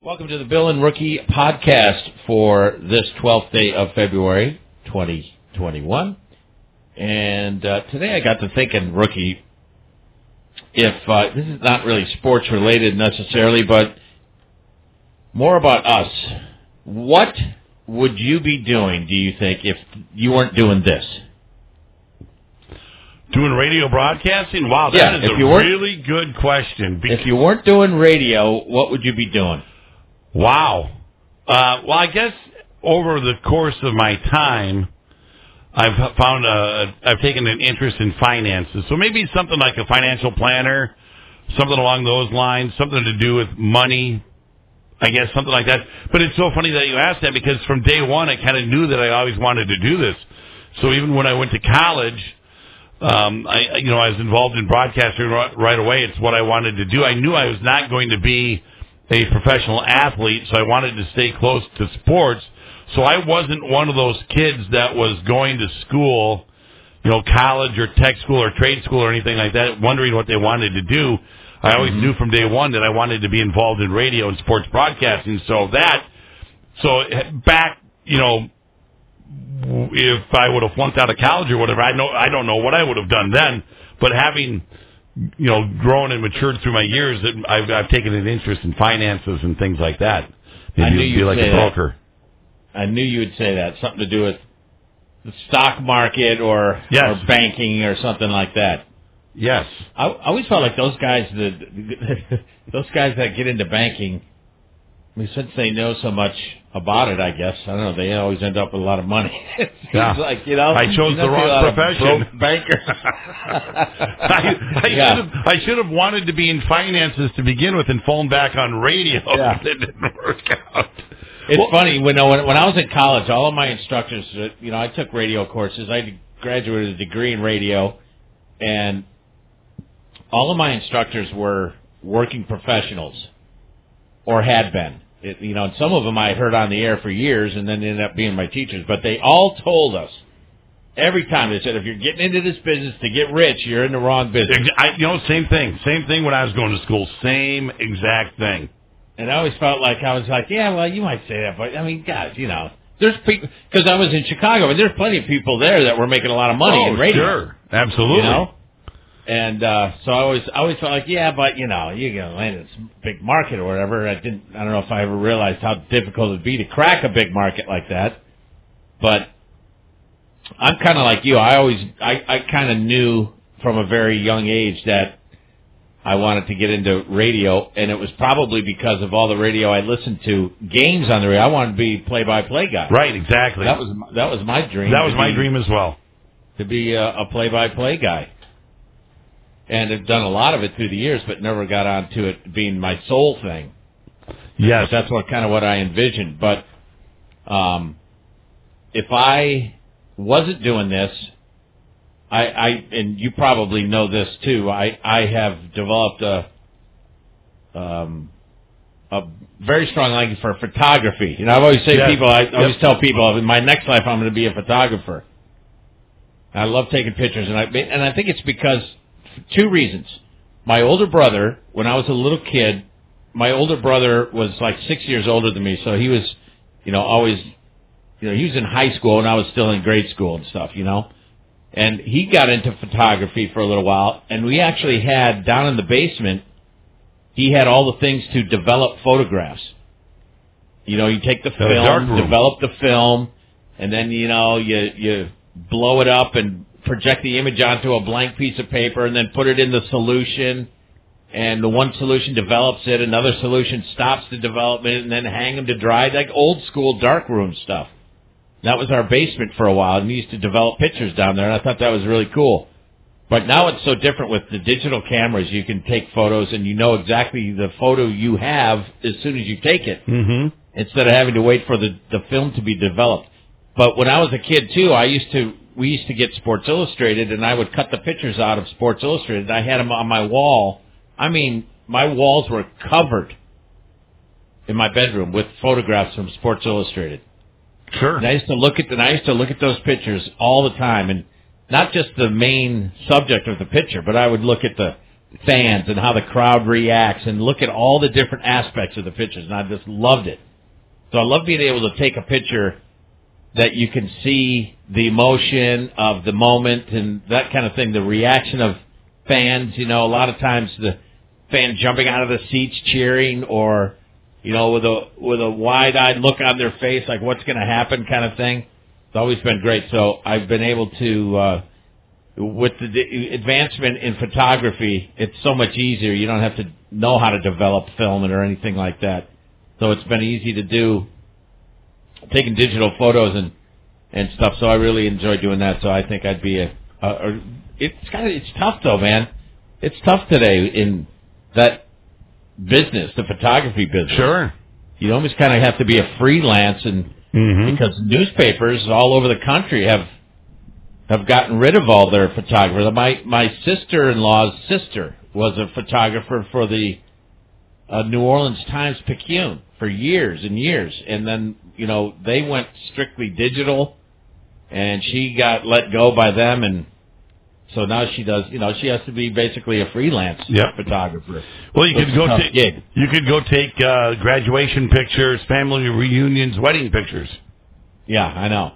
Welcome to the Bill and Rookie podcast for this 12th day of February, 2021. And today I got to thinking, Rookie, if this is not really sports related necessarily, but more about us. What would you be doing, do you think, if you weren't doing this? Doing radio broadcasting? Wow, that is a really good question. If you weren't doing radio, what would you be doing? Wow. Well, I guess over the course of my time, I've taken an interest in finances. So maybe something like a financial planner, something along those lines, something to do with money, I guess, something like that. But it's so funny that you asked that because from day one, I kind of knew that I always wanted to do this. So even when I went to college, I was involved in broadcasting right away. It's what I wanted to do. I knew I was not going to be a professional athlete, so I wanted to stay close to sports. So I wasn't one of those kids that was going to school, college or tech school or trade school or anything like that, wondering what they wanted to do. I always knew from day one that I wanted to be involved in radio and sports broadcasting. So back, if I would have flunked out of college or whatever, I don't know what I would have done then. But having grown and matured through my years, I've taken an interest in finances and things like that. I knew you'd be like a broker. I knew you would say that. Something to do with the stock market or banking or something like that. Yes. I always felt like those guys that get into banking, since they know so much about it, I guess, I don't know, they always end up with a lot of money. It seems like, I chose the wrong profession. Bankers. I should have wanted to be in finances to begin with and fallen back on radio. Yeah. It didn't work out. It's funny, when I was in college, all of my instructors, I took radio courses. I graduated with a degree in radio, and all of my instructors were working professionals or had been. And some of them I heard on the air for years and then ended up being my teachers. But they all told us, every time, they said, if you're getting into this business to get rich, you're in the wrong business. Same ththing. Same thing when I was going to school. Same exact thing. And I always felt like, yeah, well, you might say that. But, guys, there's people, because I was in Chicago, and there's plenty of people there that were making a lot of money in radio. Sure. Absolutely. And so I always felt like, yeah, but you're gonna land in this big market or whatever. I don't know if I ever realized how difficult it'd be to crack a big market like that. But I'm kind of like you. I kind of knew from a very young age that I wanted to get into radio, and it was probably because of all the radio I listened to, games on the radio. I wanted to be play-by-play guy. Right, exactly. That was my dream. That was my dream as well. To be a play-by-play guy. And I've done a lot of it through the years, but never got on to it being my sole thing. Yes. But that's what I envisioned. But if I wasn't doing this, and you probably know this too, I have developed a very strong liking for photography. I've always always tell people, in my next life I'm going to be a photographer. I love taking pictures, and I think it's because two reasons. My older brother, when I was a little kid, my older brother was like 6 years older than me, so he was, always, he was in high school and I was still in grade school and stuff, And he got into photography for a little while, and we actually had, down in the basement, he had all the things to develop photographs. You take the film, develop the film, and then, you blow it up and project the image onto a blank piece of paper and then put it in the solution, and the one solution develops it, another solution stops the development, and then hang them to dry, like old school darkroom stuff. That was our basement for a while, and we used to develop pictures down there, and I thought that was really cool. But now it's so different with the digital cameras. You can take photos, and you know exactly the photo you have as soon as you take it, instead of having to wait for the film to be developed. But when I was a kid, too, we used to get Sports Illustrated, and I would cut the pictures out of Sports Illustrated. I had them on my wall. My walls were covered in my bedroom with photographs from Sports Illustrated. Sure. And I used to look at those pictures all the time, and not just the main subject of the picture, but I would look at the fans and how the crowd reacts and look at all the different aspects of the pictures, and I just loved it. So I love being able to take a picture that you can see the emotion of the moment and that kind of thing, the reaction of fans. A lot of times the fan jumping out of the seats cheering, or with a wide-eyed look on their face, like what's going to happen kind of thing. It's always been great. So I've been able to, with the advancement in photography, it's so much easier. You don't have to know how to develop film or anything like that. So it's been easy to do, taking digital photos and stuff. So I really enjoy doing that. So I think I'd be it's tough though, man. It's tough today in that business, the photography business. Sure. You almost kind of have to be a freelance, and because newspapers all over the country have gotten rid of all their photographers. My sister-in-law's sister was a photographer for the New Orleans Times-Picayune for years and years, and then they went strictly digital, and she got let go by them, and so now she does. She has to be basically a freelance photographer. Well, you could go take graduation pictures, family reunions, wedding pictures. Yeah, I know.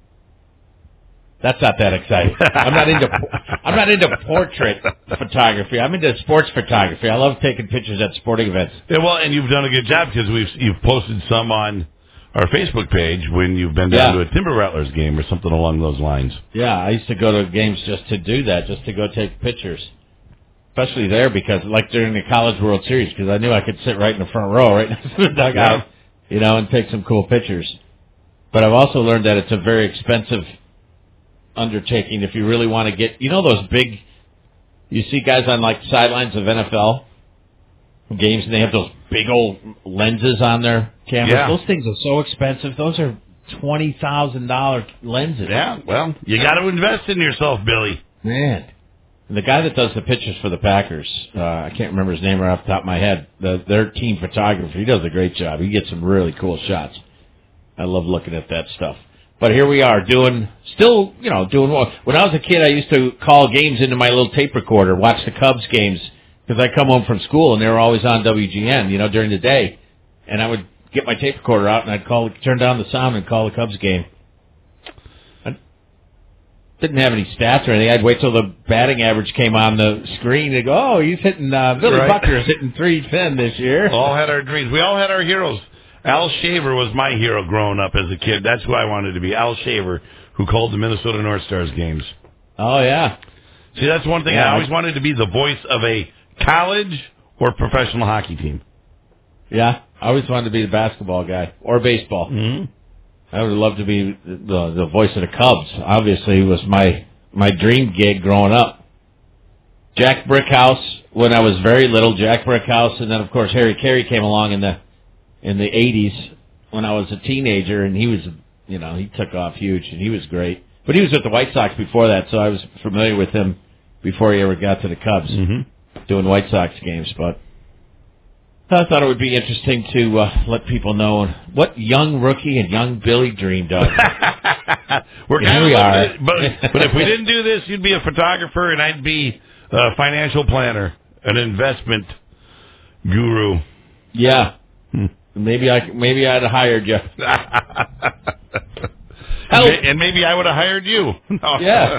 That's not that exciting. I'm not into portrait photography. I'm into sports photography. I love taking pictures at sporting events. Yeah, well, and you've done a good job because you've posted some on our Facebook page when you've been down to a Timber Rattlers game or something along those lines. Yeah, I used to go to games just to do that, just to go take pictures. Especially there because, like during the College World Series, because I knew I could sit right in the front row, right next to the dugout, and take some cool pictures. But I've also learned that it's a very expensive undertaking if you really want to get, those big, you see guys on like sidelines of NFL games and they have those big old lenses on their cameras. Yeah. Those things are so expensive. Those are $20,000 lenses. Yeah, well, you got to invest in yourself, Billy. Man. And the guy that does the pictures for the Packers, I can't remember his name right off the top of my head, their team photographer, he does a great job. He gets some really cool shots. I love looking at that stuff. But here we are doing well. When I was a kid, I used to call games into my little tape recorder, watch the Cubs games, because I come home from school and they were always on WGN, during the day. And I would get my tape recorder out and I'd turn down the sound and call the Cubs game. I didn't have any stats or anything. I'd wait till the batting average came on the screen and go, oh, he's hitting, Billy Bucker is hitting 310 this year. All had our dreams. We all had our heroes. Al Shaver was my hero growing up as a kid. That's who I wanted to be. Al Shaver, who called the Minnesota North Stars games. Oh, yeah. See, that's one thing. I always wanted to be the voice of a college or professional hockey team. Yeah. I always wanted to be the basketball guy or baseball. Mm-hmm. I would love to be the voice of the Cubs. Obviously, was my dream gig growing up. Jack Brickhouse, when I was very little, Jack Brickhouse, and then, of course, Harry Carey came along in the 80s when I was a teenager, and he was, he took off huge, and he was great. But he was with the White Sox before that, so I was familiar with him before he ever got to the Cubs, doing White Sox games. But I thought it would be interesting to let people know what young rookie and young Billy dreamed of. Here we are. But if we didn't do this, you'd be a photographer, and I'd be a financial planner, an investment guru. Yeah. Maybe I'd have hired you. And maybe I would have hired you. No. Yeah.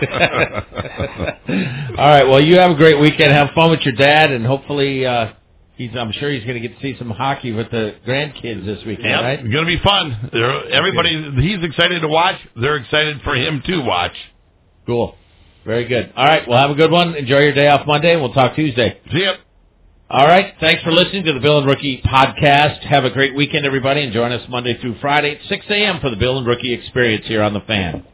All right. Well, you have a great weekend. Have fun with your dad, and hopefully, I'm sure he's going to get to see some hockey with the grandkids this weekend, right? It's going to be fun. He's excited to watch. They're excited for him to watch. Cool. Very good. All right. Well, have a good one. Enjoy your day off Monday, and we'll talk Tuesday. See ya. All right. Thanks for listening to the Bill and Rookie podcast. Have a great weekend, everybody, and join us Monday through Friday at 6 a.m. for the Bill and Rookie experience here on The Fan.